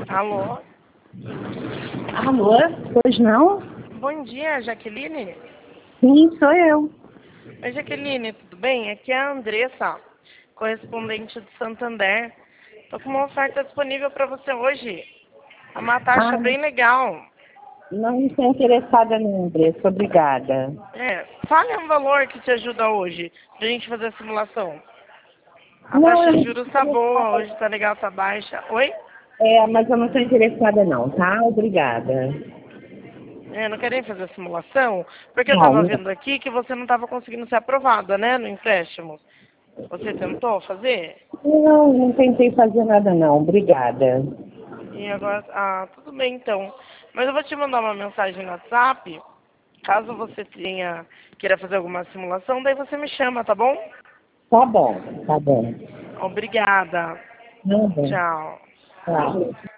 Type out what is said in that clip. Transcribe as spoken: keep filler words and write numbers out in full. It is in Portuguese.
Alô? Alô? Pois não? Bom dia, Jaqueline. Sim, sou eu. Oi, Jaqueline, tudo bem? Aqui é a Andressa, correspondente do Santander. Tô com uma oferta disponível para você hoje. É uma taxa Ah, bem legal. não estou interessada no preço, obrigada. É, fale um valor que te ajuda hoje, pra gente fazer a simulação. A Não, taxa eu de não juros estou tá boa, interessada. hoje tá legal, tá baixa. Oi? É, mas eu não estou interessada não, tá? Obrigada. É, não querem fazer a simulação? Porque eu Não, tava não, vendo aqui que você não tava conseguindo ser aprovada, né, no empréstimo. Você tentou fazer? não, não tentei fazer nada não, obrigada. E agora, ah, tudo bem então. Mas eu vou te mandar uma mensagem no WhatsApp, caso você tenha, queira fazer alguma simulação, daí você me chama, tá bom? Tá bom, tá bom. Obrigada. Não, bom. Tchau. Tá.